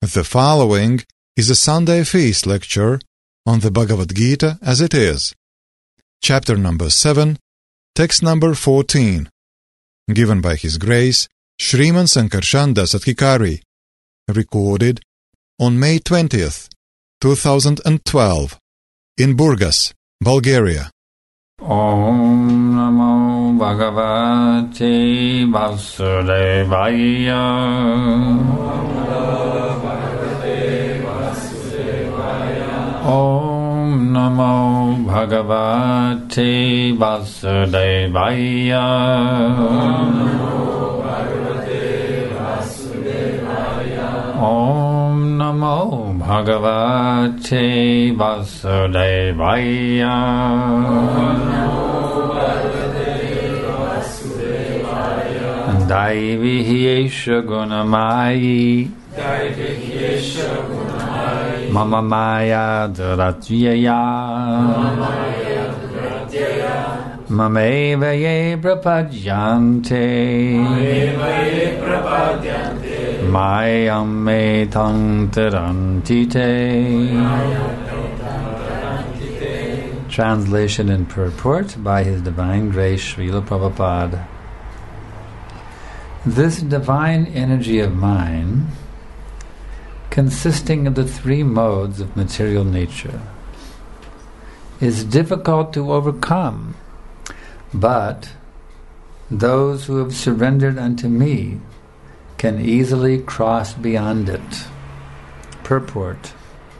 The following is a Sunday feast lecture on the Bhagavad Gita as it is, chapter number 7, text number 14, given by His Grace Shriman Sankarshan Dasatkikari, recorded on May 20th, 2012, in Burgas, Bulgaria. Om Namo Bhagavate Vasudevaya. Om Namo Bhagavate Vasudevaya. Om Namo Bhagavate Vasudevaya. Daivihyesha Gunamayi Mama Maya Duratyaya Mameva Ye Prapadyante Mayam Me Tantarantite. Translation and purport by His Divine Grace Srila Prabhupada. This divine energy of mine, consisting of the three modes of material nature, is difficult to overcome, but those who have surrendered unto me can easily cross beyond it. Purport.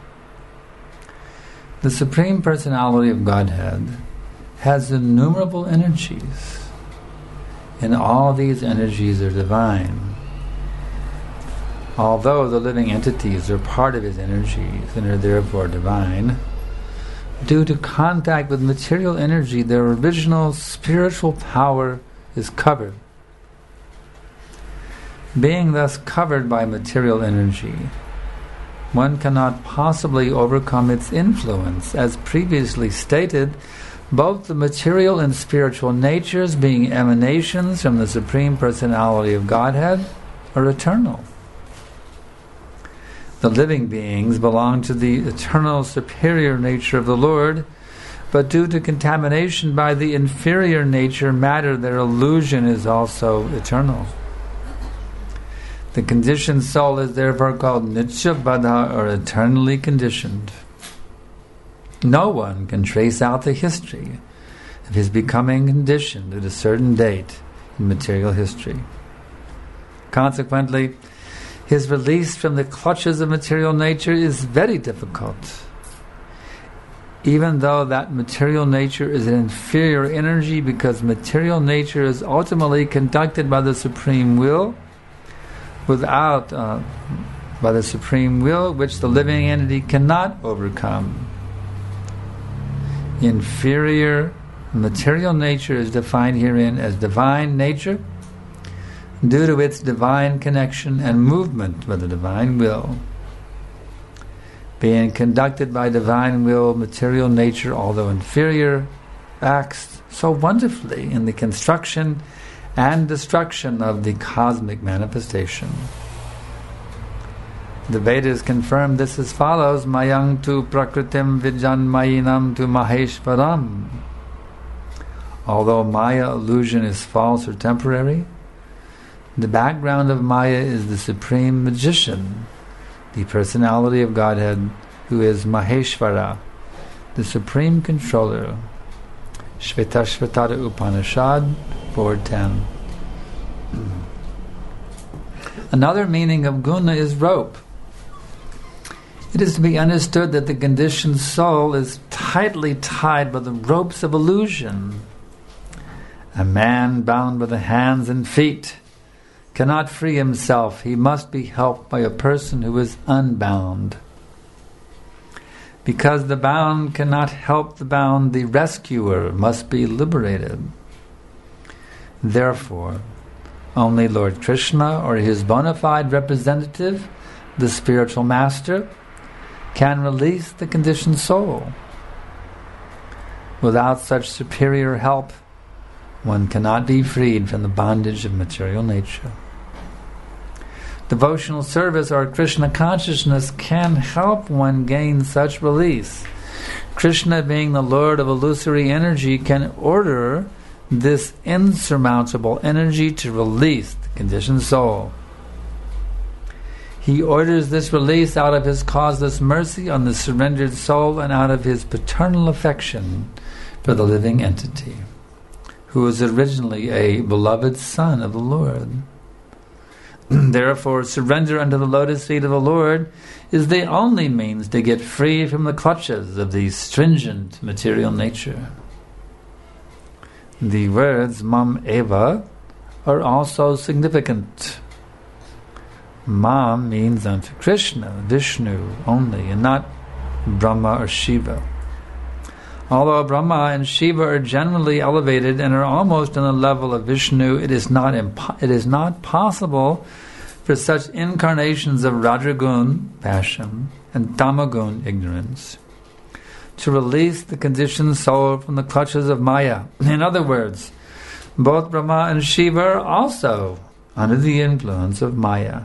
The Supreme Personality of Godhead has innumerable energies, and all these energies are divine. Although the living entities are part of His energies and are therefore divine, due to contact with material energy, their original spiritual power is covered. Being thus covered by material energy, one cannot possibly overcome its influence. As previously stated, both the material and spiritual natures, being emanations from the Supreme Personality of Godhead, are eternal. The living beings belong to the eternal superior nature of the Lord, but due to contamination by the inferior nature matter, their illusion is also eternal. The conditioned soul is therefore called Nitya Baddha, or eternally conditioned. No one can trace out the history of his becoming conditioned at a certain date in material history. Consequently, his release from the clutches of material nature is very difficult. Even though that material nature is an inferior energy, because material nature is ultimately conducted by the Supreme Will, by the Supreme Will, which the living entity cannot overcome. Inferior material nature is defined herein as divine nature due to its divine connection and movement with the divine will. Being conducted by divine will, material nature, although inferior, acts so wonderfully in the construction and destruction of the cosmic manifestation. The Vedas confirm this as follows: Mayang tu prakritim vijanmayinam tu maheshvaram. Although Maya illusion is false or temporary, the background of Maya is the supreme magician, the personality of Godhead, who is Maheshvara, the supreme controller. Shvetashvatara Upanishad 4:10. Another meaning of guna is rope. It is to be understood that the conditioned soul is tightly tied by the ropes of illusion. A man bound by the hands and feet cannot free himself. He must be helped by a person who is unbound. Because the bound cannot help the bound, the rescuer must be liberated. Therefore, only Lord Krishna or his bona fide representative, the spiritual master, can release the conditioned soul. Without such superior help, one cannot be freed from the bondage of material nature. Devotional service or Krishna consciousness can help one gain such release. Krishna, being the Lord of illusory energy, can order this insurmountable energy to release the conditioned soul. He orders this release out of his causeless mercy on the surrendered soul and out of his paternal affection for the living entity, who was originally a beloved son of the Lord. Therefore, surrender unto the lotus feet of the Lord is the only means to get free from the clutches of the stringent material nature. The words Mam Eva are also significant. Mam means unto Krishna, Vishnu only, and not Brahma or Shiva. Although Brahma and Shiva are generally elevated and are almost on the level of Vishnu, it is not possible for such incarnations of Rajagun, passion, and Tamagun, ignorance, to release the conditioned soul from the clutches of Maya. In other words, both Brahma and Shiva are also under the influence of Maya.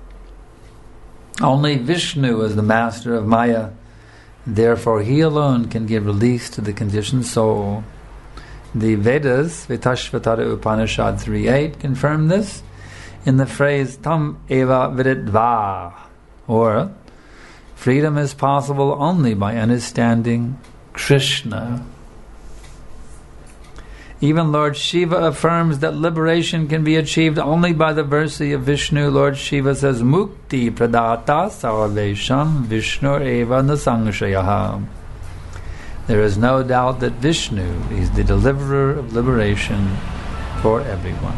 Only Vishnu is the master of Maya. Therefore, he alone can give release to the conditioned soul. The Vedas, Vetashvatara Upanishad 3.8, confirm this in the phrase Tam Eva Viditva, or freedom is possible only by understanding Krishna. Even Lord Shiva affirms that liberation can be achieved only by the mercy of Vishnu. Lord Shiva says, Mukti pradata sarvesham Vishnu eva nasangshayah. There is no doubt that Vishnu is the deliverer of liberation for everyone.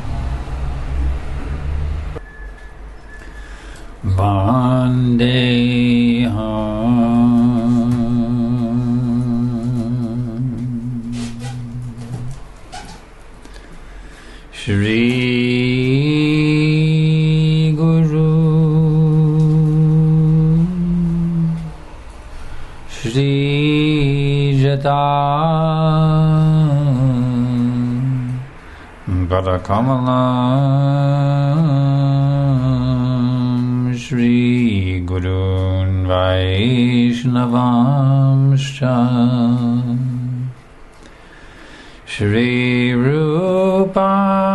Shri Guru Shri Jata Padakamalam Shri Gurun Vaishnavamscha Shri Rupa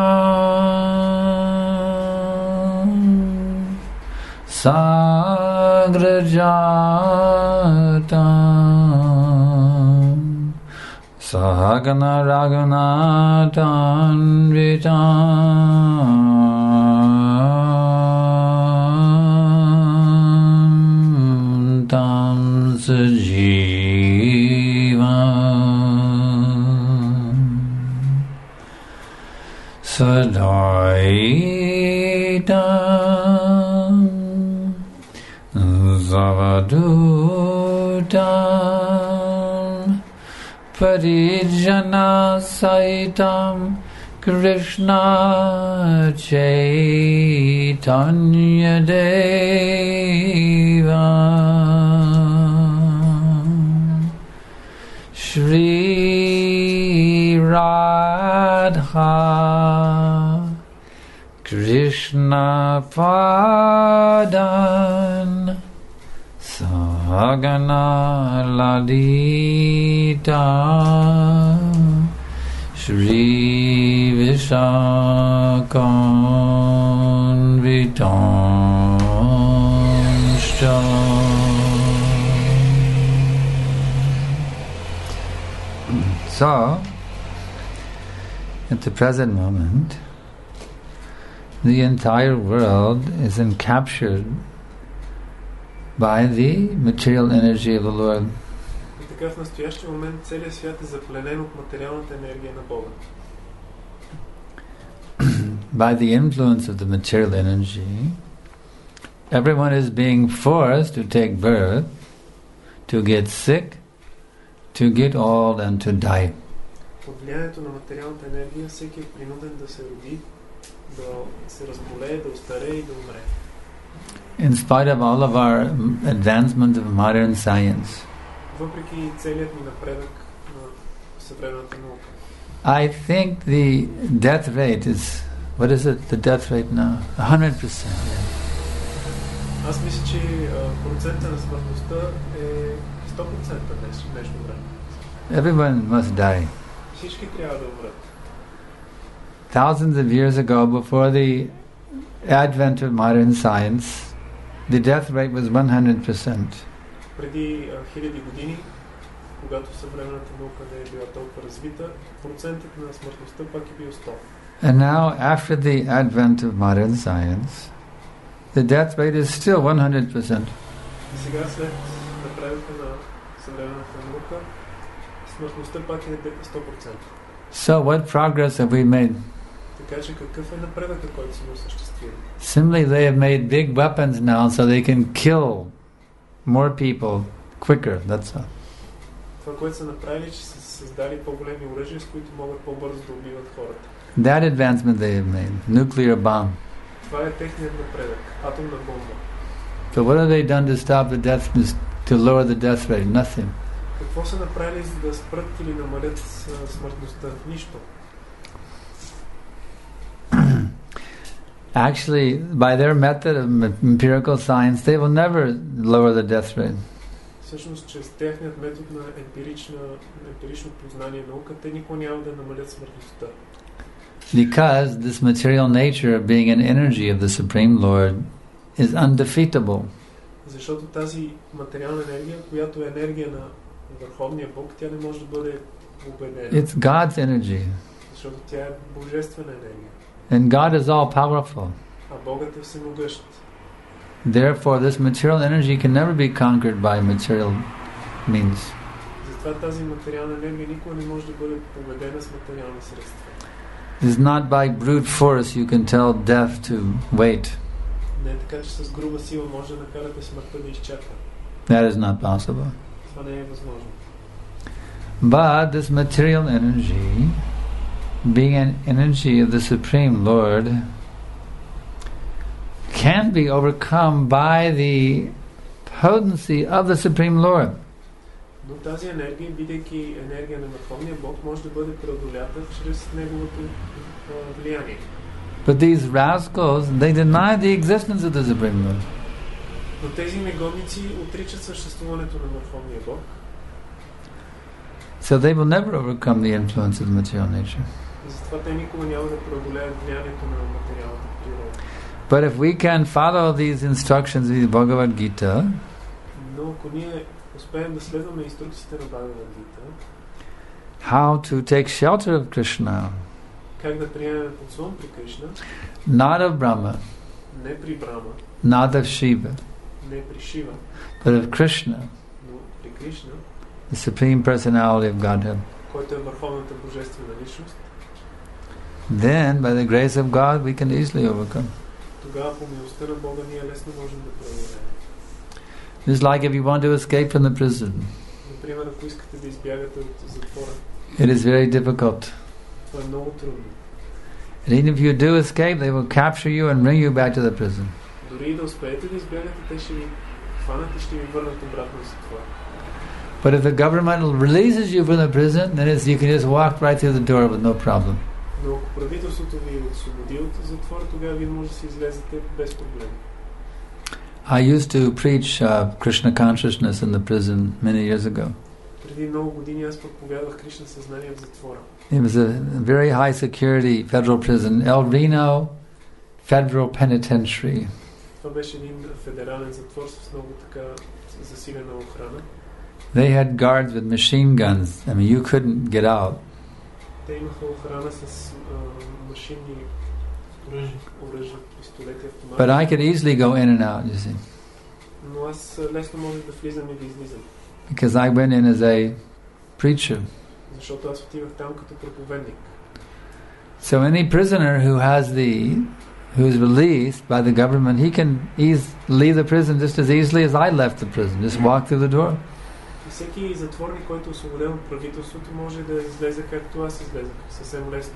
Sagrajatam Sahagana Raghunatan Vitam Tam Sajivam Sadaitam Zavadutam Parijana Saitam Krishna Chaitanya Deva Shri Radha Krishna Padan Sahagana Ladita Shri Vishakam Vitamscha. So, at the present moment, the entire world is encaptured by the material energy of the Lord. И така в настоящия момент целият свят е запленен от материалната енергия на Бога. By the influence of the material energy, everyone is being forced to take birth, to get sick, to get old and to die. Под влиянието на материалната енергия всеки е принуден да се роди, да се разболее, да остарее и да умре. In spite of all of our advancement of modern science, въпреки целият ни напредък на съвременната наука, I think the death rate is, what is it, the death rate now? 100%. Аз мисля, че процента на смъртността е 100% нещо време. Everyone must die. Всички трябва да умрат. Thousands of years ago, before the advent of modern science, the death rate was 100%. Преди хиляди години, когато съвременната наука не е била толкова развита, процентът на смъртността пак е бил 100. And now, after the advent of modern science, the death rate is still 100%. И сега, след напредъка на съвременната наука, смъртността пак е 100%. So what progress have we made? Така че какъв е напредъкът, който сме осъществили? Simply they have made big weapons now so they can kill more people quicker, that's all. Това, което са направили, че са създали по-големи оръжия, с които могат по-бързо да убиват хората. That advancement they have made, nuclear bomb. Това е техният напредък, атомна бомба. So what have they done to stop the death, to lower the death rate? Nothing. Какво са направили, за да спрат или намалят смъртността? Нищо. Actually, by their method of empirical science, they will never lower the death rate. Всъщност, чрез техният метод на емпирично познание наука, те никога няма да намалят смъртността. Because this material nature of being an energy of the Supreme Lord is undefeatable. Защото тази материална енергия, която е енергия на Върховния Бог, тя не може да бъде победена. It's God's energy. Защото тя е божествена енергия. And God is all powerful. А Богът е всемогъщ. Therefore, this material energy can never be conquered by material means. Затова тази материална енергия никога не може да бъде победена с материални средства. It's not by brute force you can tell death to wait. Не е така, че с груба сила може да накарате смъртта да изчака. That is not possible. Това не е възможно. But this material energy, being an energy of the Supreme Lord, can be overcome by the potency of the Supreme Lord. Но тази енергия, бидейки енергия на Върховния Бог, може да бъде преодолята чрез неговото влияние. But these rascals, they deny the existence of the Supreme Lord. Но тези негодници отричат съществуването на Върховния Бог. So they will never overcome the influence of the material nature. Затова те никога няма да преодолеят влиянието на материалната природа. But if we can follow these instructions of the Bhagavad Gita, но ако ние успеем да следваме инструкциите на Бхагавад Гита, how to take shelter of Krishna, как да приемем подслон при Кришна, not of Brahma, не при Брама, not of Shiva, не при Шива, but of Krishna, но при Кришна, the Supreme Personality of Godhead, който е върховната божествена личност, then by the grace of God we can easily overcome. тогава по милостта на Бога ние лесно можем да преодолеем. It's like if you want to escape from the prison. Например, ако искате да избягате от затвора, It is very difficult. това е много трудно. And even if you do escape, they will capture you and bring you back to the prison. Дори и да успеете да избягате, те ще ви хванат и ще ви върнат обратно в затвора. But if the government releases you from the prison, then you can just walk right through the door with no problem. Но ако правителството ви освободи от затвора, тогава вие може да си излезете без проблем. I used to preach Krishna consciousness in the prison many years ago. Преди много години аз проповядвах Кришна съзнание в затвора. It was a very high security federal prison, El Reno Federal Penitentiary. Това беше един федерален затвор с много така засилена охрана. They had guards with machine guns. I mean, you couldn't get out. Те имаха охрана с машинни оръжия, пистолети, автомати. But I could easily go in and out, you see. Но аз лесно можех да влизам и да излизам. Because I went in as a preacher. Защото аз отивах там като проповедник. So any prisoner who is released by the government, he can leave the prison just as easily as I left the prison. Just walk through the door. И всеки затворник, който е освободен от правителството, може да излезе както аз излезах, съвсем лесно.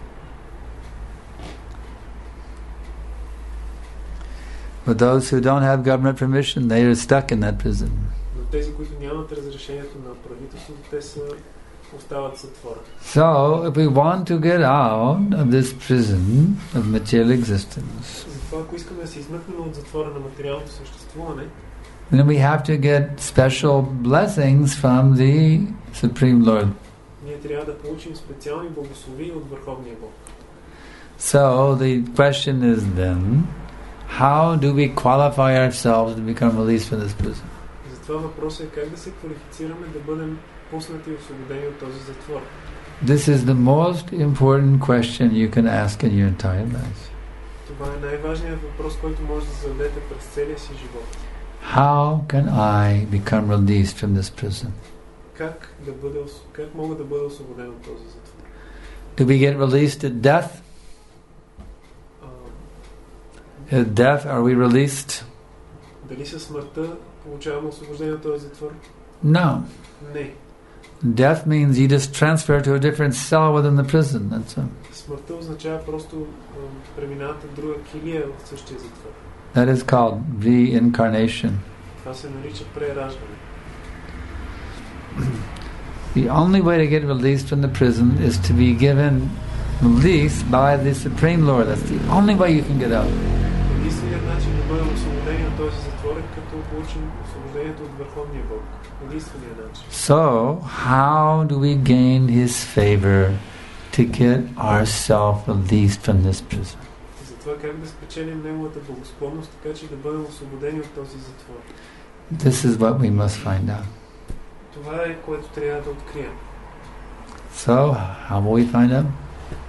But those who don't have government permission, they are stuck in that prison. Но тези, които нямат разрешението на правителството, те са остават в затвора. So, if we want to get out of this prison of material existence, Затова, ако искаме да се измъкнем от затвора на материалното съществуване, then we have to get special blessings from the Supreme Lord. ние трябва да получим специални благословия от Върховния Бог. So, the question is then, how do we qualify ourselves to become released from this prison? Затова въпросът е как да се квалифицираме да бъдем пуснати и освободени от този затвор. This is the most important question you can ask in your entire life. Това е най-важният въпрос, който може да зададете през целия си живот. How can I become released from this prison? Как мога да бъда освободен от този затвор? Do we get released at death? At death, are we released? Дали със смъртта получаваме освобождение от този затвор? No. Не. Death means you just transfer to a different cell within the prison. That's all. Смъртта означава просто преминавате в друга килия в същия затвор. That is called reincarnation. Това се нарича прераждане. The only way to get released from the prison is to be given release by the Supreme Lord. That's the only way you can get out. Единственият начин да бъдем освободени от този затвор е като получим освобождението от Върховния Бог. Единственият начин. So, how do we gain His favor to get ourselves released from this prison? Затова как да спечелим Неговата благосклонност, така че да бъдем освободени от този затвор? This is what we must find out. Това е, което трябва да открием. So, how will we find out?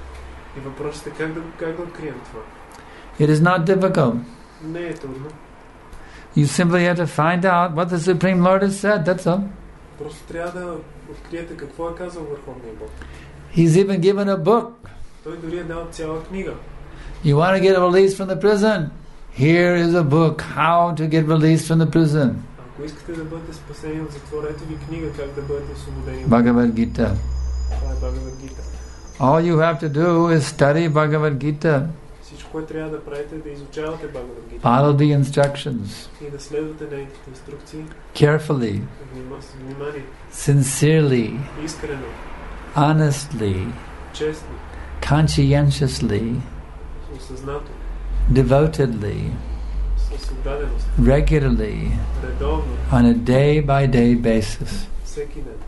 И въпросът е как да открием това? It is not difficult. Не е трудно. You simply have to find out what the Supreme Lord has said, that's all. Просто трябва да откриете какво е казал Върховния Бог. He's even given a book. Той дори е дал цяла книга. You want to get released from the prison? Here is a book, how to get released from the prison. Ако искате да бъдете спасени от затвора, ето ви книга как да бъдете освободени от Bhagavad Gita. Това е Бхагавад Гита. All you have to do is study Bhagavad Gita. Всичко, което трябва да правите е да изучавате Бхагавад Гита. Follow the instructions. И да следвате нейните инструкции. Carefully. С внимание. Sincerely. Искрено. Honestly. Честно. Conscientiously. Осъзнато. Devotedly. С отдаденост. Regularly. Редовно. On a day-by-day basis. Всеки ден.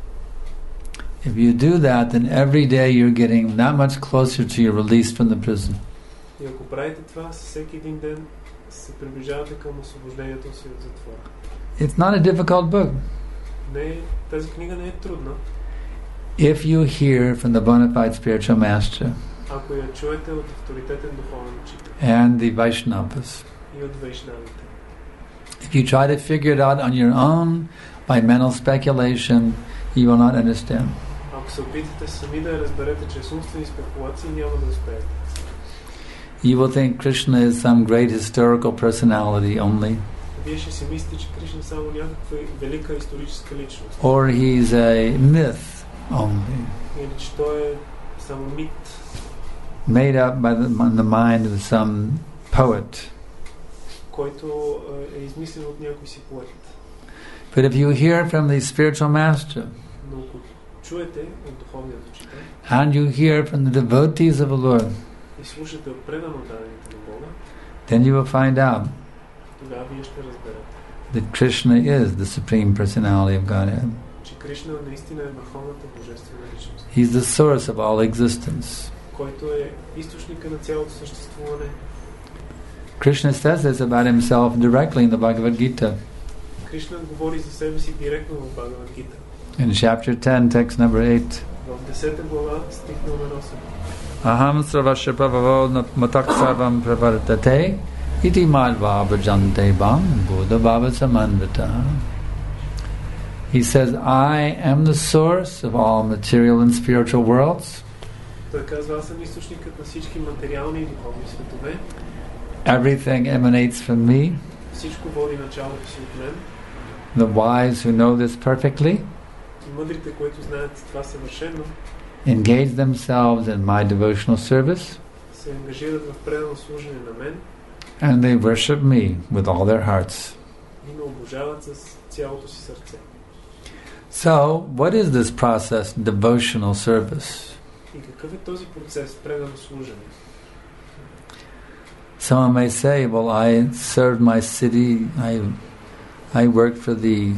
If you do that, then every day you're getting that much closer to your release from the prison. И ако правите това, всеки един ден се приближавате към освобождението си от затвора. It's not a difficult book. Тази книга не е трудна. If you hear from the bona fide spiritual master Ако я чуете от авторитетен духовен учител and the Vaishnavas, и от вайшнавите. if you try to figure it out on your own by mental speculation, you will not understand. Ако се опитате сами да я разберете чрез умствени спекулации, няма да успеете. You will think Krishna is some great historical personality only, Вие ще си мислите, че Кришна само някаква велика историческа личност. or he's a myth only, Или че той е само мит, made up by the mind of some poet. който е измислен от някой си поет. But if you hear from the spiritual master, Но ако чуете от духовният учител and you hear from the devotees of the Lord, и слушате от предано дадените на Бога, then you will find out тогава вие ще разберете, that Krishna is the Supreme Personality of Godhead. че Кришна наистина е върховната божествена личност, He's the source of all existence. който е източника на цялото съществуване. Krishna says this about himself directly in the Bhagavad Gita. Кришна говори за себе си директно в Бхагавад Гита. In chapter 10, text number 8. В 10 глава, стих номер 8. Aham sravashapavavo mataksarvam pravartate iti madva bhajante bam buddha bhava samanvita. He says, I am the source of all material and spiritual worlds. Той казва, аз съм източникът на всички материални и духовни светове. Everything emanates from me. Всичко води началото си от мен. The wise who know this perfectly Мъдрите, които знаят това съвършено, engage themselves in my devotional service, се ангажират в предано служене на мен and they worship me with all their hearts. и ме обожават с цялото си сърце. So, what is this process, devotional service? И какъв е този процес, предано служене? Someone may say, well, I served my city, I worked for the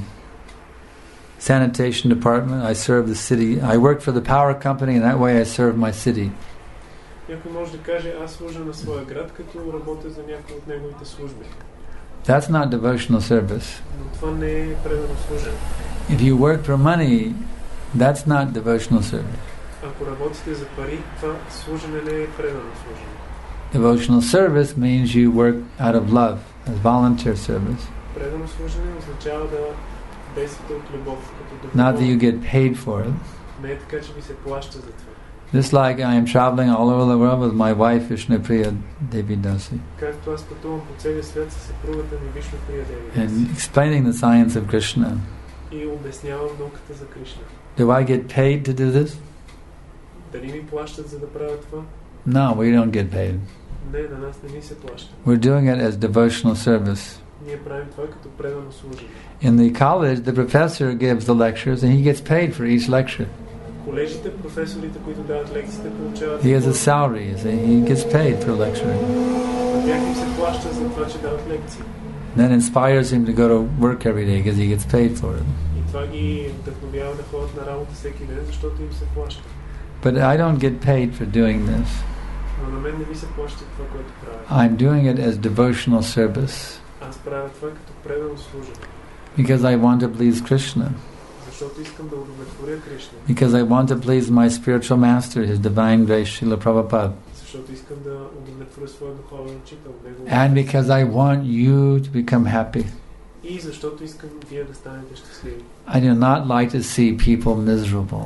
sanitation department, I served the city, I worked for the power company, and that way I served my city. Някой може да каже, аз служа на своя град, като работя за някои от неговите служби. That's not devotional service. Но това не е предано служене. If you work for money, that's not devotional service. Ако работите за пари, това служене не е предано служене. Devotional service means you work out of love, as volunteer service. Предано служене означава да действате от любов, като Not that you доброволно. get paid for it. Не е така, че ви се плаща за това. Just like I am traveling all over the world with my wife Vishnupriya Devi Dasi Както аз пътувам по целия свят със съпругата ми Вишнуприя Деви and explaining the science of Krishna. и обяснявам науката за Кришна. Do I get paid to do this? Дали ми плащат за да правя това? No, we don't get paid. Не, на нас не ни се плаща. We're doing it as devotional service. Ние правим това като предано служене. In the college, the professor gives the lectures and he gets paid for each lecture. Колежите, професорите, които дават лекциите, получават He has a salary, so he gets paid for lecturing. на тях им се плаща за това, че дават лекции. That inspires him to go to work every day because he gets paid for it. И това ги вдъхновява да ходят на работа всеки ден, защото им се плаща. But I don't get paid for doing this. Но на мен не ми се плаща това, което правя. I'm doing it as devotional service Аз правя това като предано служене. because I want to please Krishna. Защото искам да удовлетворя Кришна. Because I want to please my spiritual master, His Divine Grace Srila Prabhupada. Защото искам да удовлетворя своя духовен учител. And because I want you to become happy. И защото искам вие да станете щастливи. I do not like to see people miserable.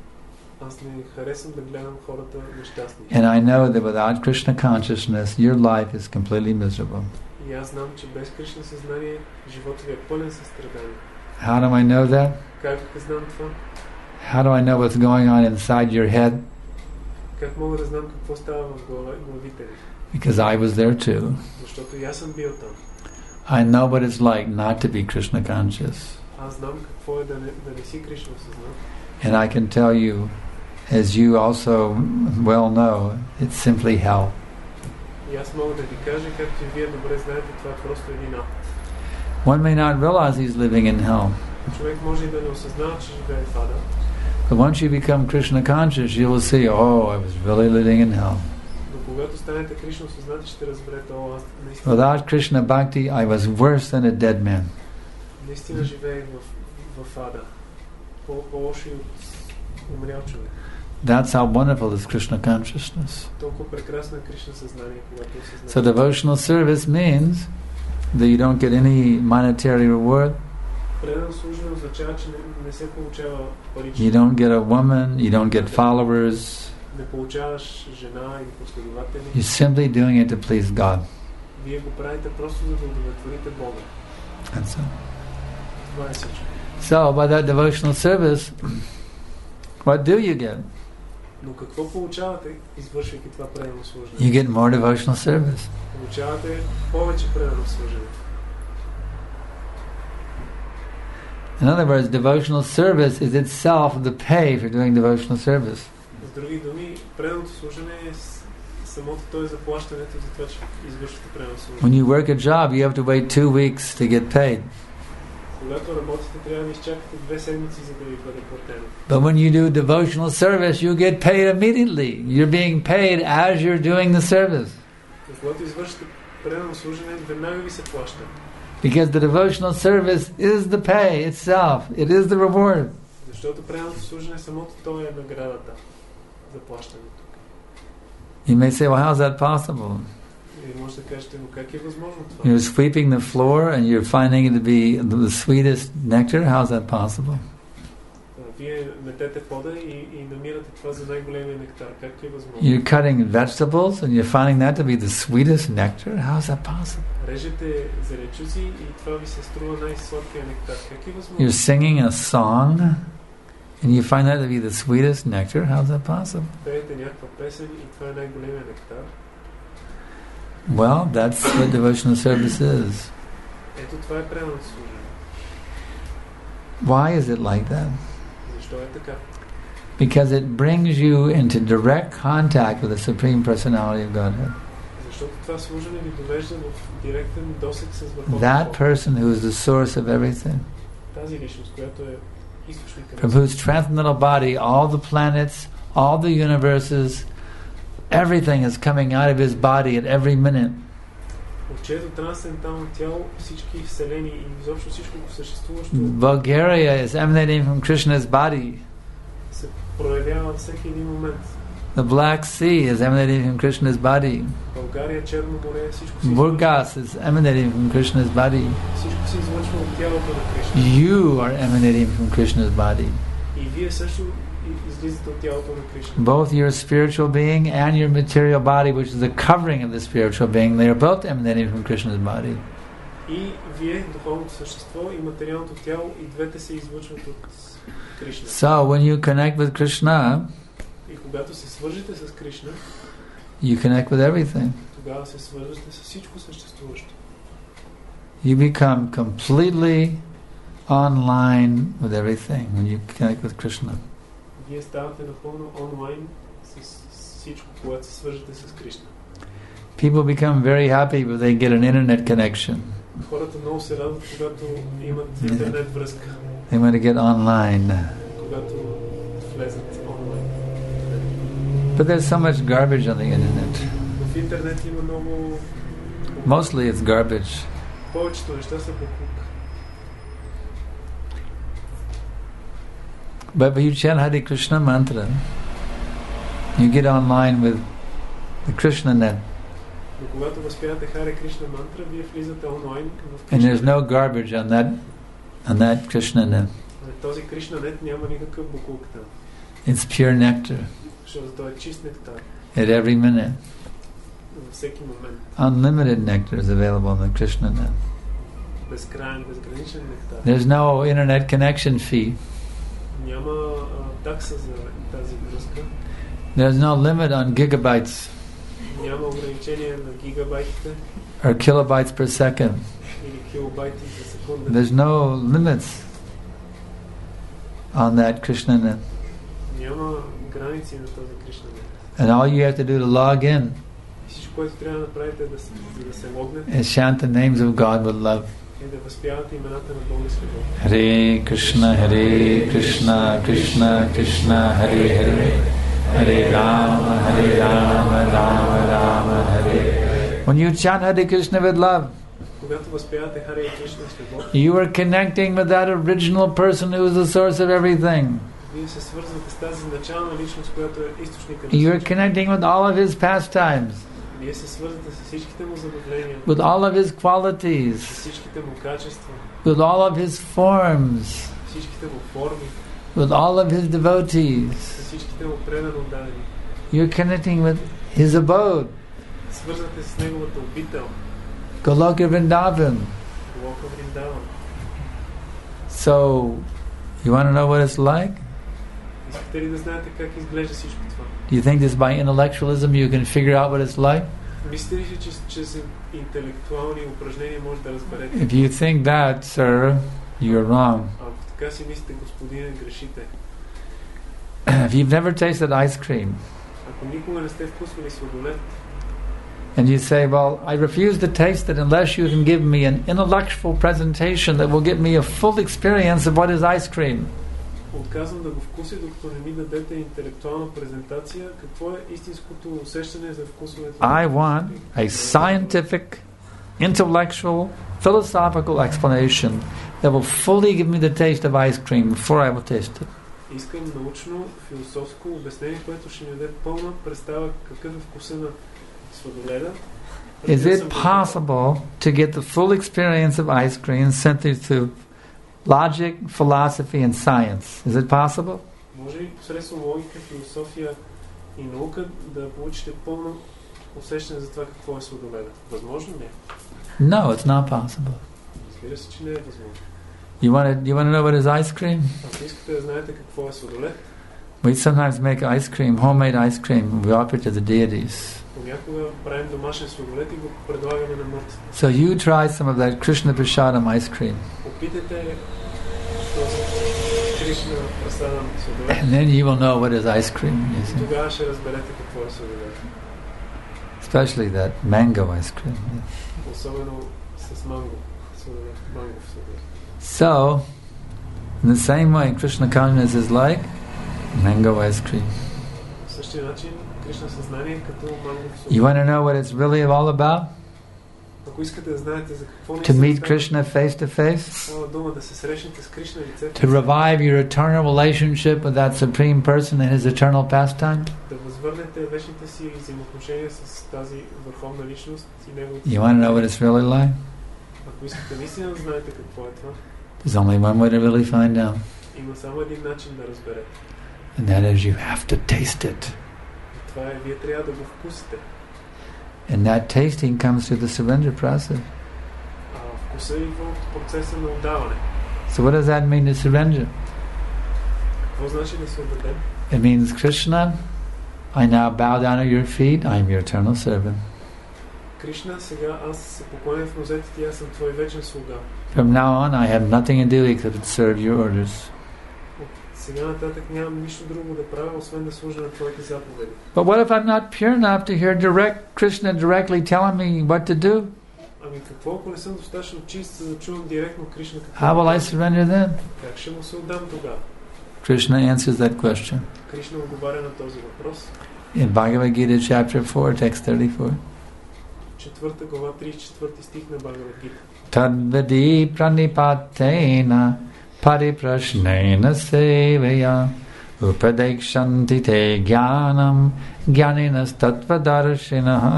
Аз не харесвам да гледам хората нещастни. And I know that without Krishna consciousness, your life is completely miserable. И аз знам, че без Кришна съзнание животът ви е пълен със страдания. How do I know that? Как знам това? How do I know what's going on inside your head? Как мога да знам какво става в главите ви? Because I was there too. Защото и аз съм бил там. I know what it's like not to be Krishna conscious. Аз знам какво е да не си Кришна съзнат. And I can tell you, as you also well know, it's simply hell. И аз мога да ви кажа, както и вие добре знаете, това е просто един ад. One may not realize he's living in hell. Човек може и да не осъзнава, че живее в ада. But once you become Krishna conscious, you will see, oh, I was really living in hell. Но когато станете Кришна осъзнати, ще разберете, о, аз наистина... Without Krishna bhakti, I was worse than a dead man. Наистина живеех в ада. По-лошо и от умрял човек. That's how wonderful is Krishna consciousness. Толкова прекрасно е Кришна съзнание, когато осъзнавате. So devotional service means that you don't get any monetary reward. Предано служене означава, че не се получава парично. You don't get a woman, you don't get followers. Не получаваш жена или последователи. You're simply doing it to please God. Вие го правите просто за да удовлетворите Бога. That's all. Това е всичко. So by that devotional service, what do you get? Но какво получавате, извършвайки това предано служене? You get more devotional service. Получавате повече предано служене. In other words, devotional service is itself the pay for doing devotional service. С други думи, преданото служене е самото то е заплащането за това, че извършвате предано служене. When you work a job, you have to wait 2 weeks to get paid. Когато работите, трябва да изчакате 2 седмици, за да ви бъде платено. But when you do devotional service, you get paid immediately. You're being paid as you're doing the service. Когато извършите предано служене, веднага ви се плаща. Because the devotional service is the pay itself. It is the reward. Защото преданото служене самото то е наградата за плащането. You may say, well, how is that possible? И може да кажете, но как е възможно това? You're sweeping the floor and you're finding it to be the sweetest nectar. How is that possible? Вие метете пода и намирате това за най-големия нектар. Как е възможно? You're cutting vegetables and you're finding that to be the sweetest nectar. How is that possible? Режете зеленчуци и това ви се струва най-сладкия нектар. Как е възможно? You're singing a song and you find that to be the sweetest nectar. How is that possible? Пеете някаква песен и това е най-големия нектар. Well, that's what devotional service is. Ето това е преданото служене. Why is it like that? Защо е така? Because it brings you into direct contact with the Supreme Personality of Godhead. Защото това служене ви довежда в директен досег с Върховния That Бог. person who is the source of everything, Тази личност, която е източникът from whose transcendental body all the planets, all the universes, everything is coming out of his body at every minute. от чието трансцендентално тяло всички вселени и изобщо всичко съществуващо Bulgaria is emanating from Krishna's body. се проявява всеки един момент. The Black Sea is emanating from Krishna's body. България, Черно море, всичко се Burgas is emanating from Krishna's body. всичко се излъчва от тялото на Кришна. You are emanating from Krishna's body. И вие също излизате от тялото на Кришна. Both your spiritual being and your material body, which is the covering of the spiritual being, they are both emanating from Krishna's body. И вие, духовното същество и материалното тяло, и двете се излъчват от Кришна. So when you connect with Krishna, И когато се свържете с Кришна, you connect with everything. тогава се свързвате с всичко съществуващо. You become completely online with everything when you connect with Krishna. Вие ставате напълно онлайн с всичко, когато се свържете с Кришна. People become very happy when they get an internet connection. Хората много се радват, когато имат интернет връзка, They want to get online. когато влезат онлайн. But there's so much garbage on the internet. В интернет има много... Mostly it's garbage. Повечето неща са боклук. But when you chant Hare Krishna mantra, you get online with the Krishna net. Но когато възпявате Харе Кришна мантра, вие влизате онлайн в And Кришна there's no garbage on that Krishna net. Този Кришна нет няма никакъв боклук там. It's pure nectar Защото той е чист нектар at every minute. във всеки момент. Unlimited nectar is available on the Krishna net. Безкрайен, безграничен нектар. There's no internet connection fee. Няма такса за тази връзка. There's no limit on gigabytes Няма ограничение на гигабайтите or kilobytes per second. или килобайти за секунда. There's no limits on that Krishna net. Няма граници на този Кришна нет. And all you have to do to log in Всичко, което трябва да направите за да се логнете, is chant the names of God with love. е да възпявате имената на Бога с любов. Hare Krishna, Krishna Krishna, Hare Hare, Hare Rama, Rama Rama, Hare. When you chant Hare Krishna with love, Когато възпявате Харе Кришна с любов, you are connecting with that original person who is the source of everything. вие се свързвате с тази начална личност, която е източника на You are всичко. connecting with all of his pastimes, Вие се свързвате с всичките му забавления, with all of his с qualities, всичките му качества, with all of his forms, с всичките му форми, with all of his devotees. с всичките му предано дадени. You're connecting with his abode, Свързвате с неговата обител, Goloka Vrindavan. Лока Вриндаван. So, you want to know what it's like? Искате ли да знаете как изглежда всичко това? Do you think this by intellectualism you can figure out what it's like? Мислите ли, че чрез интелектуални упражнения може да разберете? If you think that, sir, you're wrong. Ако така си мислите, господине, грешите. If you've never tasted ice cream, Ако никога не сте вкусвали сладолед, and you say, well, I refuse to taste it unless you can give me an intellectual presentation that will give me a full experience of what is ice cream. отказвам да го вкуся, докато не ми дадете интелектуална презентация, какво е истинското усещане за вкусването? I want a scientific, intellectual, philosophical explanation that will fully give me the taste of ice cream before I will taste it. Искам научно, философско обяснение, което ще ми даде пълна представа какъв е вкуса на сладоледа. Is it possible to get the full experience of ice cream simply through logic, philosophy, and science? Is it possible? Може ли посредством логика, философия и наука да получите пълно усещане за това какво е сладоледа? Възможно ли е? No, it's not possible. Разбира се, че не е възможно. You want to know what is ice cream? Ако искате да знаете какво е сладолед, We sometimes make ice cream, homemade ice cream, we offer it to the deities. понякога правим домашен сладолед и го предлагаме на мъртвите. So you try some of that Krishna Prasadam ice cream. Опитайте Що за Кришна прасадам судове. And then you will know what is ice cream. You see? Тогава ще разберете какво е судове. Especially that mango ice cream. Особено с манго. Судове. Мангов судове. So, in the same way, Krishna consciousness is like mango ice cream. В същия начин Кришна съзнание като мангов судове. You want to know what it's really all about? Ако искате да знаете за какво To meet Krishna face to face? става дума да се срещнете с Кришна лице в To revive your eternal relationship with that Supreme Person and His eternal pastime? да възвърнете вечните си взаимоотношения с тази върховна личност и неговите. You want to know what it's really like? Ако искате наистина да знаете какво е това, There's only one way to really find out. има само един начин да разберете. And that is you have to taste it. И това е, вие трябва да го вкусите. And that tasting comes through the surrender process. Вкуса идва от процеса на отдаване. So what does that mean to surrender? Какво значи да се отдадем? It means, Krishna, I now bow down at your feet, I am your eternal servant. Кришна, сега аз се поклоням в нозете ти, аз съм твой вечен слуга. From now on, I have nothing to do except serve your orders. От сега нататък нямам нищо друго да правя, освен да служа на твоите заповеди. But what if I'm not pure enough to hear Krishna directly telling me what to do? Ами какво, ако не съм достатъчно чист, за да чувам директно Кришна какво? How will I surrender then? Как ще му се отдам тогава? Krishna answers that question. Кришна отговаря на този въпрос. In Bhagavad Gita chapter 4, text 34. 4 глава, 34 стих на Бхагавад Гита. Tadvedi pranipatena pariprashnena sevaya upadekshanti te jnanam jnaninas tattvadarshinaha.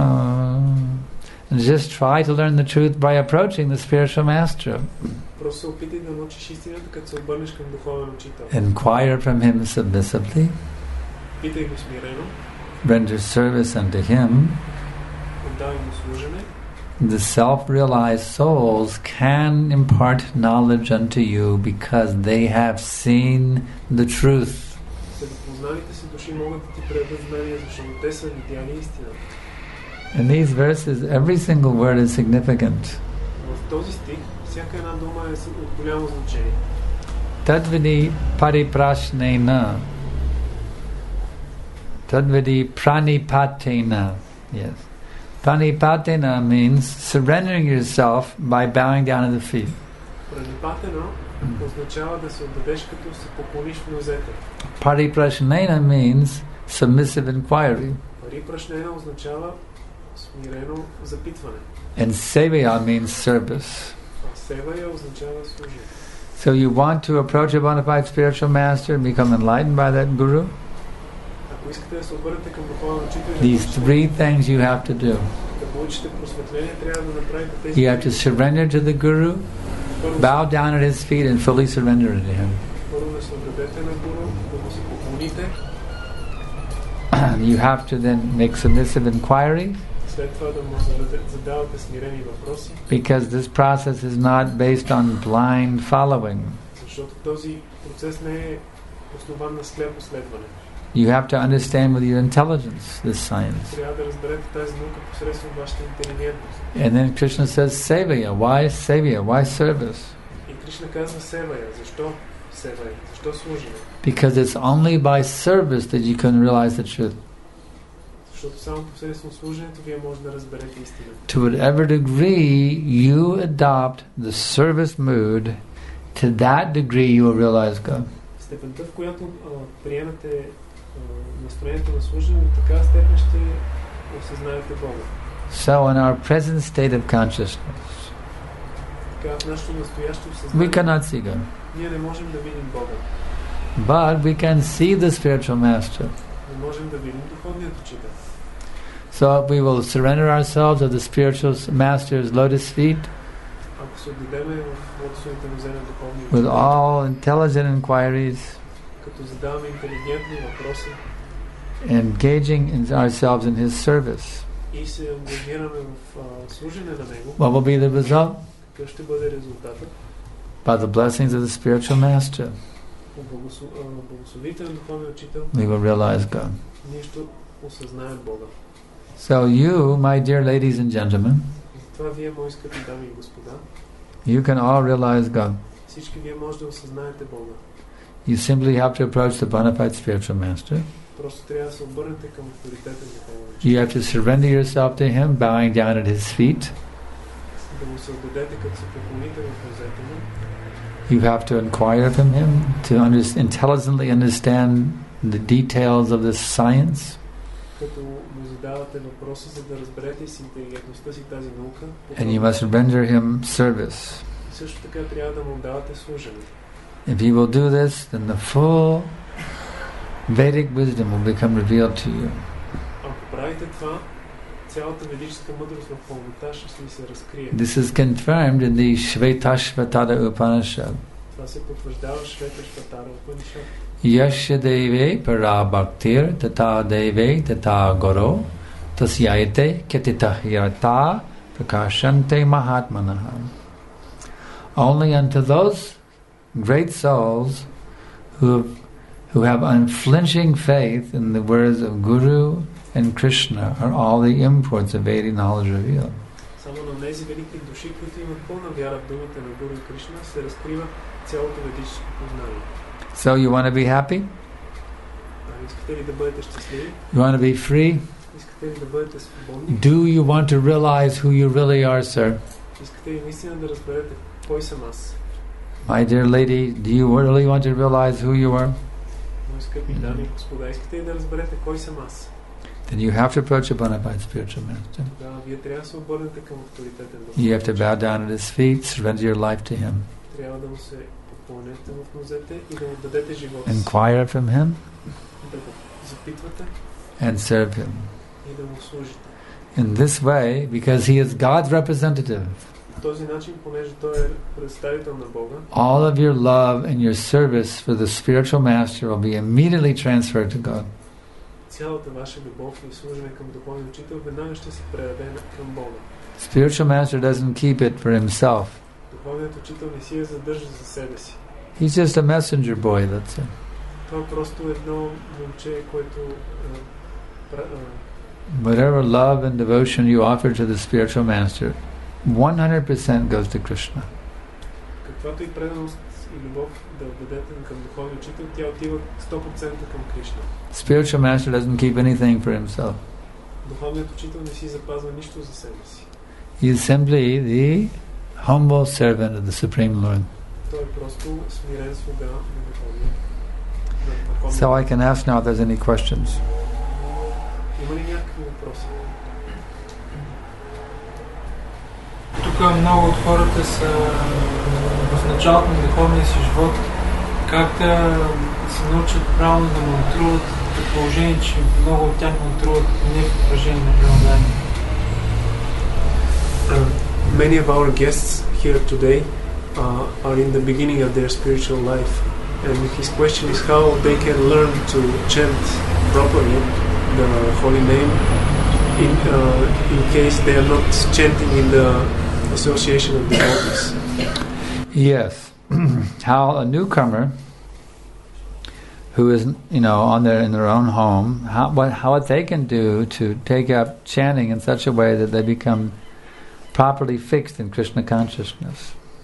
Just try to learn the truth by approaching the spiritual master. Просто се опитай да научиш истината, като се обърнеш към духовен учител. Inquire from him submissively. Питай го смирено. Render service unto him. Отдай му служене. The self-realized souls can impart knowledge unto you because they have seen the truth. Себепозналите си души могат да ти предадат знания, защото те са видяли истината. In these verses, every single word is significant. В този стих, всяка една дума е от голямо значение. Tadvidi pariprashnena. Tadvidi pranipatena. Yes. Pranipatena means surrendering yourself by bowing down at the feet. Пранипатена означава да се отдадеш, като се поклониш в нозете. Pariprashnena means submissive inquiry. Парипрашнена означава смирено запитване. And sevaya means service. А севая означава служение. So you want to approach a bona fide spiritual master and become enlightened by that guru? Ако искате да се обърнете към духовен учител, These three things you have to do. да получите просветление, трябва да направите тези. You have to surrender to the guru, bow down at his feet and fully surrender to him. Първо да се отдадете на гуру, да му се поклоните. You have to then make submissive inquiry. След това да му задавате смирени въпроси. Because this process is not based on blind following. Защото този процес не е основан на слепо следване. You have to understand with your intelligence this science. Трябва да разберете тази наука посредством вашата интелигентност. And then Krishna says sevaya. Why sevaya? Why service? И Кришна казва севая. Защо севая? Защо служене? Because it's only by service that you can realize the truth. Защото само посредством служенето вие може да разберете истината. To whatever degree you adopt the service mood, to that degree you will realize God. Степента, в която приемате настроението на служене, в такава степен ще осъзнаете Бога. So in our present state of consciousness, Така в нашето настоящо we съзнание cannot see God. ние не можем да видим Бога. But we can see the spiritual master. Не можем да видим духовният учител. So if we will surrender ourselves at the spiritual master's lotus feet Ако се отдадеме в лотосовите нозе на духовния with учител, all intelligent inquiries, като задаваме интелигентни въпроси engaging in ourselves in his service, и се ангажираме в служене на него, what will be the result? какъв ще бъде резултатът? By the blessings of the spiritual master, По благословите на духовния учител we will realize God. ние ще осъзнаем Бога. So you, my dear ladies and gentlemen, Затова вие, мои скъпи дами и господа, you can all realize God. Всички вие може да осъзнаете Бога. You simply have to approach the bona fide spiritual master. Просто трябва да се обърнете към авторитетен духовен You учител. have to surrender yourself to him, bowing down at his feet. Да му се отдадете, като се поклоните в нозете му. You have to inquire from him to intelligently understand the details of this science. Като му задавате въпроси, за да разберете с интелигентността си тази наука. And you must render him service. Също така трябва да му давате служене. If you will do this, then the full Vedic wisdom will become revealed to you. Ако правите това, цялата ведическа мъдрост в пълнота ще ви се разкрие. This is confirmed in the Shvetashvatara Upanishad. Това се потвърждава в Шветашватара Упанишад. Yasya deve para bhaktir tata deve tata goro tasyaite ketitahyata prakashante mahatmanaha. Only unto those great souls who have unflinching faith in the words of Guru and Krishna are all the imports of Vedic knowledge revealed. Само на тези велики души, които имат пълна вяра в думите на Гуру и Кришна, се разкрива цялото ведическо познание. So you want to be happy? Искате ли да бъдете щастливи? You want to be free? Искате ли да бъдете свободни? Do you want to realize who you really are, sir? Искате ли наистина да разберете кой съм аз? My dear lady, do you really want to realize who you are? Мои скъпи дами и господа, искате ли да разберете кой съм аз? Then you have to approach a bona fide spiritual master. Тогава вие трябва да се обърнете към авторитетен дух. You have to bow down at his feet, surrender your life to him. Трябва да му се поклонете в нозете и да му дадете живота си. Inquire from him Да го запитвате and serve him. и да му служите. In this way, because he is God's representative, По този начин, понеже той е представител на Бога, all of your love and your service for the spiritual master will be immediately transferred to God. цялата ваша любов и служене към духовния учител веднага ще се предаде към Бога. Spiritual master doesn't keep it for himself. Духовният учител не си я задържа за себе си. He's just a messenger boy, that's it. Това е просто едно момче, което Whatever love and devotion you offer to the spiritual master, 100% goes to Krishna. каквато и преданост и любов да отдадете към духовния учител, тя отива 100% към Кришна. Spiritual master doesn't keep anything for himself. Духовният учител не си запазва нищо за себе си. He is simply the humble servant of the Supreme Lord. Той е просто смирен слуга на духовния. So I can ask now if there's any questions. Има ли някакви въпроси? Тук много от хората са в началото на духовния си живот. Как да се научат правилно да мантруват, при положение, че много от тях мантруват не в отражение на преодание? Many of our guests here today are in the beginning of their spiritual life, and his question is how they can learn to chant properly the holy name in case they are not chanting in the association of devotees. Yes. How a newcomer who is, in their own home, what they can do to take up chanting in such a way that they become properly fixed in Krishna consciousness.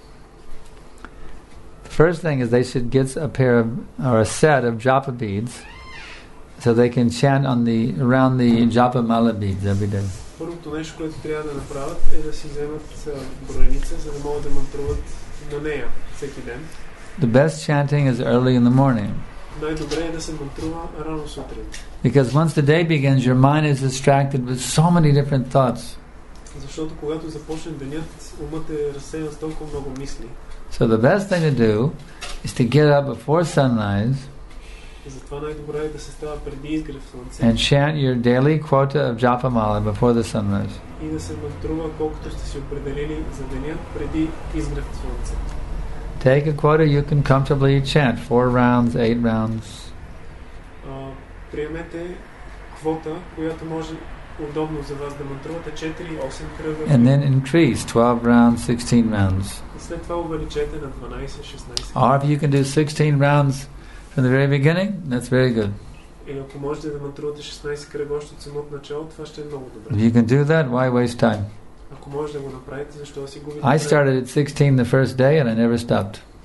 The first thing is they should get a pair of, or a set of japa beads, so they can chant around the japa mala beads every day. Първото нещо, което трябва да направят, е да си вземат броеница, за да могат да мантруват на нея всеки ден. The best chanting is early in the morning. Най-добре е да се мантрува рано сутрин. Because once the day begins, your mind is distracted with so many different thoughts. Защото когато започне денят, умът е разсеян с толкова много мисли. So the best thing to do is to get up before sunrise Затова най-добре е да се става преди изгрев слънце and chant your daily quota of japa mala before the sunrise. и да се мантрува колкото сте си определили за деня преди изгрев слънце. Take a quota you can comfortably chant, 4 rounds, 8 rounds. Приемете квота, която може удобно за вас да мантрувате 4-8 кръга. And then increase 12 rounds, 16 rounds. И след това увеличете на 12-16. Or if you can do 16 rounds from the very beginning, that's very good. И ако можете да мантрувате 16 кръга още от самото начало, това ще е много добре. If you can do that, why waste time? Ако може да го направите, защо да си губите I време? started at 16 the first day and I never stopped.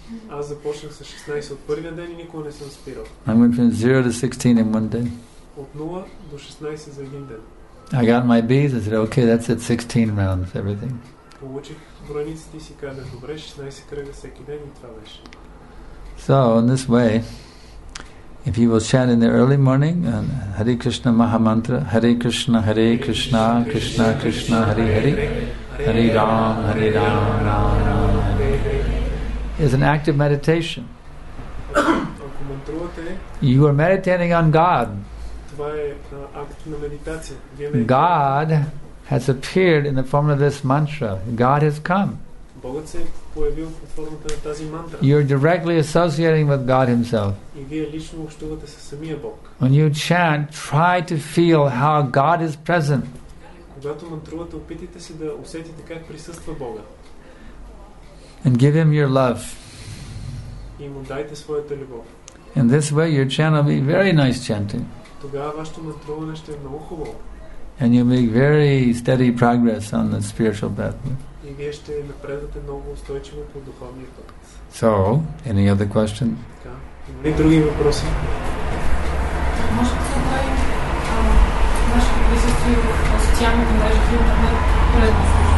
Аз започнах с 16 от първия ден и никога не съм спирал. I went from 0 to 16 in one day. От 0 до 16 за един ден. I got my B's. I said, okay, that's it, 16 rounds, everything. Получих броениците и си казах, добре, 16 кръга всеки ден и това беше. So, in this way, if you will chant in the early morning, Hare Krishna Mahamantra, Hare Krishna, Krishna Krishna, Hare Hare, Hare Ram, Ram Hare Hare, is an active meditation. Ако мантрувате, You are meditating on God. това е акт на медитация. God has appeared in the form of this mantra. God has come. Богът се е появил под формата на тази мантра. You're directly associating with God Himself. И вие лично общувате със самия Бог. When you chant, try to feel how God is present. Когато мантрувате, опитайте се да усетите как присъства Бога. And give Him your love. И му дайте своята любов. In this way your chant will be very nice chanting. Тогава вашето мантруване ще е много хубаво. And you make very steady progress on the spiritual path. И вие ще напредвате много устойчиво по духовния път. So, any other question? Така. Има ли други въпроси? Може да се добави нашето присъствие в социалните мрежи в интернет предна служба?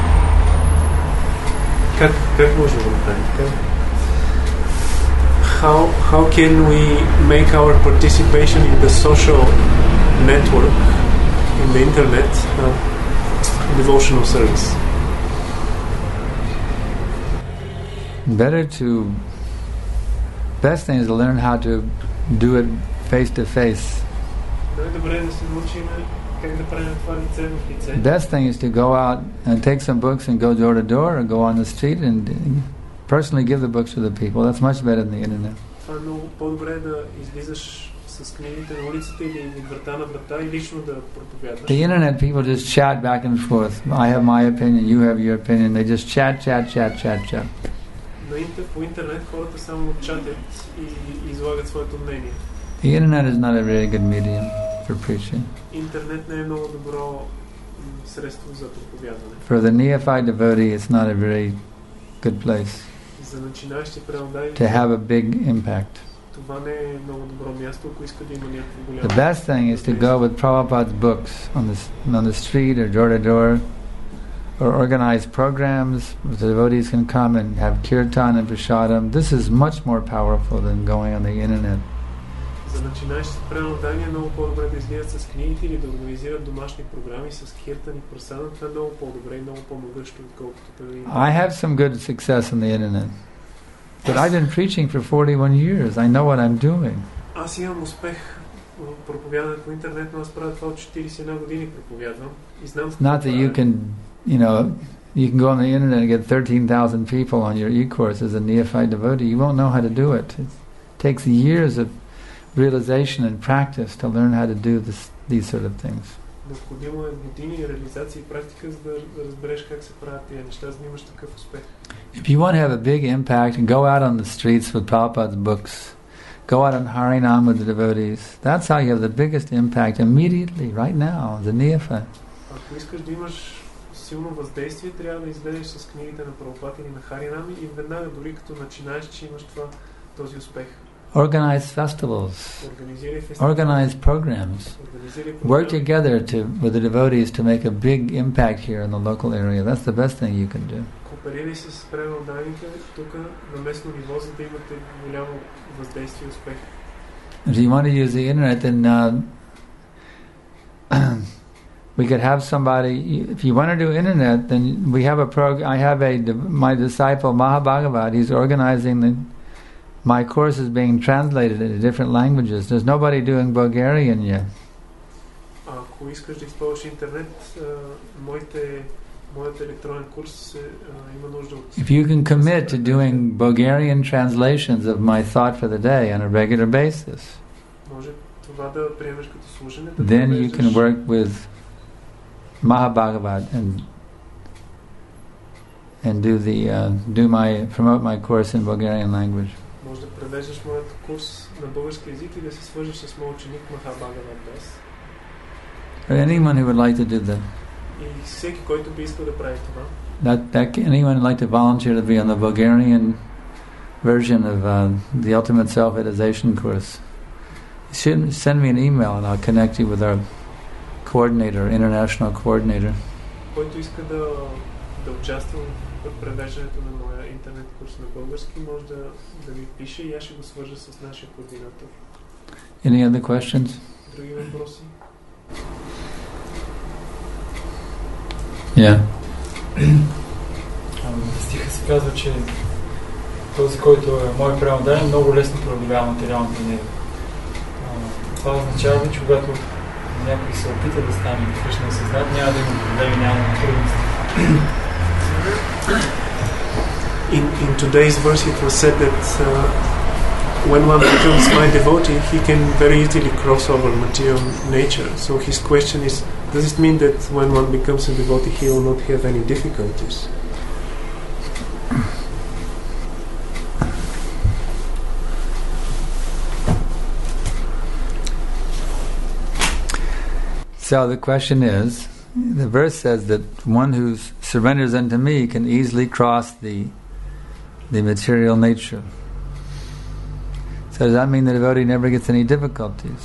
Как може да направим? How can we make our participation in the social network, in the internet, devotional service? Best thing is to learn how to do it face to face. Най-добре е да се научим как да правим това лице в лице. Best thing is to go out and take some books and go door to door or go on the street and personally give the books to the people. That's much better than the internet. Това е много по-добре да излизаш с книгите на улицата или от врата на врата и лично да проповядваш. The internet people just chat back and forth. I have my opinion, you have your opinion. They just chat. По интернет хората само чатят и излагат своето мнение. The internet is not a very good medium for preaching. Интернет не е много добро средство за проповядване. For the neophyte devotee, it's not a very good place За начинаещи преводари to have a big impact. това не е много добро място, ако иска да има някакво голямо. The best thing is to go with Prabhupada's books on the street or door to door, or organize programs where the devotees can come and have kirtan and prasadam. This is much more powerful than going on the internet. За начинаещи преводания е много по-добре да излизат с книгите или да организират домашни програми с киртан и прасадам. Това е много по-добре и много по-могъщо, отколкото преди. I have some good success on the internet. But I've been preaching for 41 years. I know what I'm doing. Аз имам успех в проповядане по интернет, но аз правя това от 41 години проповядвам и знам какво Not that you can, you can go on the internet and get 13,000 people on your e-course as a neophyte devotee. You won't know how to do it. It takes years of realization and practice to learn how to do these sort of things. Необходимо е години реализация и практика, за да разбереш как се правят тия неща, за да имаш такъв успех. If you want to have a big impact, go out on the streets with Prabhupada's books. Go out on Harinam with the devotees. That's how you have the biggest impact immediately, right now, as a neophyte. Ако искаш да имаш силно въздействие, трябва да излезеш с книгите на Прабхупада или на Харинами и веднага, дори като начинаеш, че имаш този успех. Organize festivals. Organize programs. Work together with the devotees to make a big impact here in the local area. That's the best thing you can do. Кооперирай се с преводаните тук на местно ниво, за да имате голямо въздействие и успех. If you want to use the internet, then we could have somebody. If you want to do internet, then we have my disciple Mahabhagavat. He's organizing my course is being translated into different languages. There's nobody doing Bulgarian yet. Ако искаш да използваш интернет, моят електронен курс има нужда от... If you can commit to doing Bulgarian translations of my thought for the day on a regular basis, може това да приемеш като служене, then you can work with Mahabhagavat and promote my course in Bulgarian language. Може да превеждаш моят курс на български език и да се свържеш с моят ученик Махабхагават Das. Or anyone who would like to do that. И всеки, който би искал да прави това. Anyone would like to volunteer to be on the Bulgarian version of the Ultimate Self-Realization course, send me an email and I'll connect you with our coordinator, international coordinator. Който иска да участва в превеждането на моя интернет курс на български, може да ми пише и аз ще го свържа с нашия координатор. Any other questions? Други въпроси? Yeah. Стиха се казва, че този, който е мой преводач, много лесно преодолява материалната нега. Това означава, че когато някой се опита да стане Кришна съзнат, няма да има проблеми, няма да има трудности. In today's verse it was said that when one becomes my devotee, he can very easily cross over material nature. So his question is, does it mean that when one becomes a devotee, he will not have any difficulties? So the question is, the verse says that one who surrenders unto me can easily cross the material nature. So does that mean the devotee never gets any difficulties?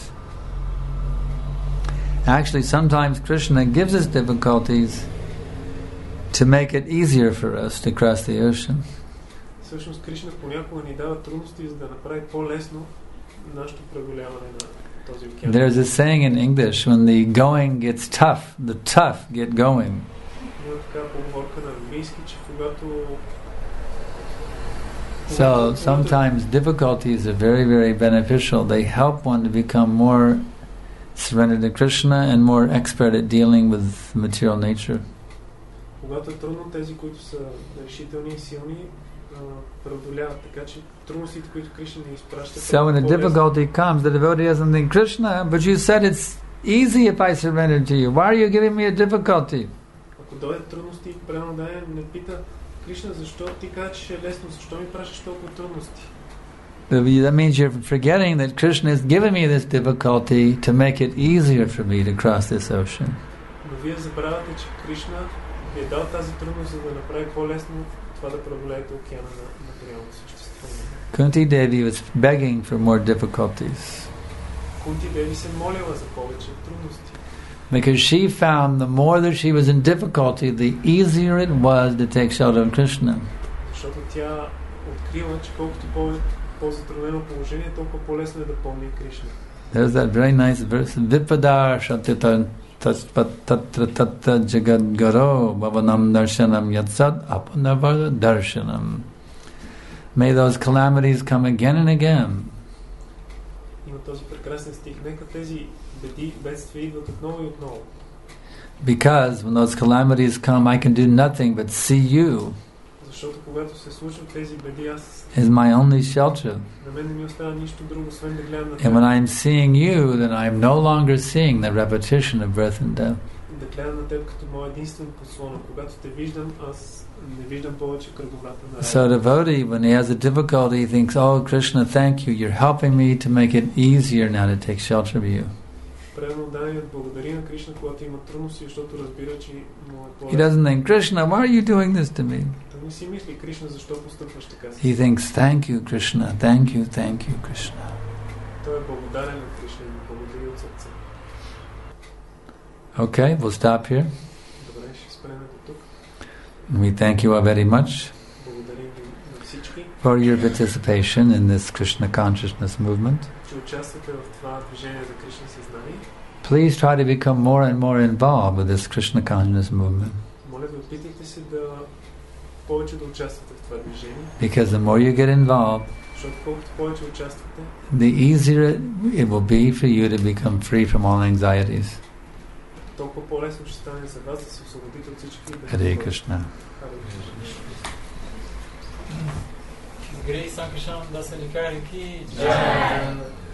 Actually, sometimes Krishna gives us difficulties to make it easier for us to cross the ocean. Всъщност Кришна понякога ни дава трудности, за да направи по-лесно нашето преодоляване на този океан. There's a saying in English, when the going gets tough, the tough get going. Има така поговорка на английски, че когато So sometimes difficulties are very, very beneficial. They help one to become more surrendered to Krishna and more expert at dealing with material nature. Когато е трудно, тези, които са решителни и силни, преодоляват. Така че трудностите, които Кришна ни изпраща... So when a difficulty comes, the devotee doesn't think, Krishna, but you said it's easy if I surrender to you. Why are you giving me a difficulty? Ако дойдат трудности, пренодая не пита, Кришна, защо ти кажа, че е лесно? Защо ми пращаш толкова трудности? That means you're forgetting that Krishna has given me this difficulty to make it easier for me to cross this ocean. Но вие забравяте, че Кришна ви е дал тази трудност, за да направи по-лесно това да преодолеете океана на материално съществуване. Kunti Devi was begging for more difficulties. Кунти Деви се молила за повече трудности. Because she found the more that she was in difficulty, the easier it was to take shelter of Krishna. Защото тя открила, че колкото по-затруднено положение, толкова по-лесно е да помни Кришна. There's that very nice verse, Vipadar Shatita Tatra Jagad Garo Bhavanam Darshanam Yatsad Apanavada Darshanam. May those calamities come again and again. Има този прекрасен стих. Нека тези бедствия идват отново и отново. Because when those calamities come, I can do nothing but see you. Защото когато се случват тези беди, аз is my only shelter. на мен не ми остава нищо друго, освен да гледам на теб. And when I'm seeing you, then I'm no longer seeing the repetition of birth and death. Да гледам на теб като моя единствен послон. Когато те виждам, аз не виждам повече кръговрата на So devotee, when he has a difficulty, he thinks, oh Krishna, thank you, you're helping me to make it easier now to take shelter of you. Правилно даният благодари на Кришна, когато има трудности, защото разбира, че му е He doesn't think, Krishna, why are you doing this to me? Той не си мисли, Кришна, защо постъпваш така? He thinks, thank you Krishna, thank you Krishna. Той е благодарен на Кришна и благодари от сърце. Okay, we'll stop here. Добре, ще спрем до тук. We thank you all very much Благодарим ви на всички, for your participation in this Krishna consciousness movement. че участвате в това движение за Кришна съзнание. Please try to become more and more involved with this Krishna consciousness movement. Моля ви, опитайте се да повече да участвате в това движение, Because the more you get involved, защото колкото повече участвате, the easier it will be for you to become free from all anxieties. толкова по-лесно ще стане за вас да се освободите от всички. Hare Krishna. Грей Санкришан да се никари ки.